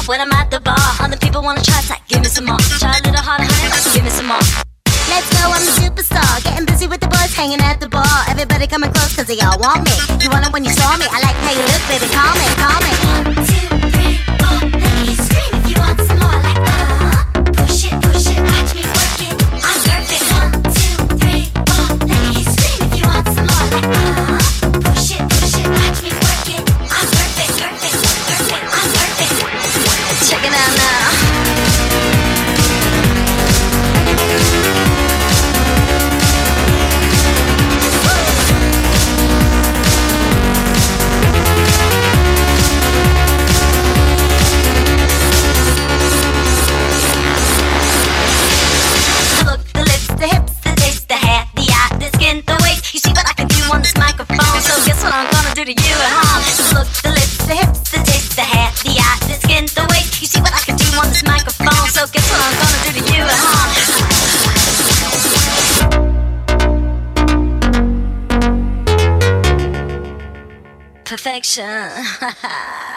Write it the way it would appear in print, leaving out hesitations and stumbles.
When I'm at the bar, other people wanna try, it's like, give me some more. Try a little harder, honey, give me some more. Let's go, I'm a superstar. Getting busy with the boys, hanging at the bar. Everybody coming close cause they all want me. You want it when you saw me. I like how you look, baby, call me, call me. 1, 2, 3, 4, let me scream if you want some more. Like, push it, watch me work it. I'm perfect. 1, 2, 3, 4, let me scream if you want some more. Like, push it, watch me work it. I'm perfect, I'm perfect. Check it out now. Do to you at home. The look, the lips, the hips, the taste, the hair, the eye, the skin, the weight. You see what I can do on this microphone. So guess what I'm gonna do to you at home. Perfection.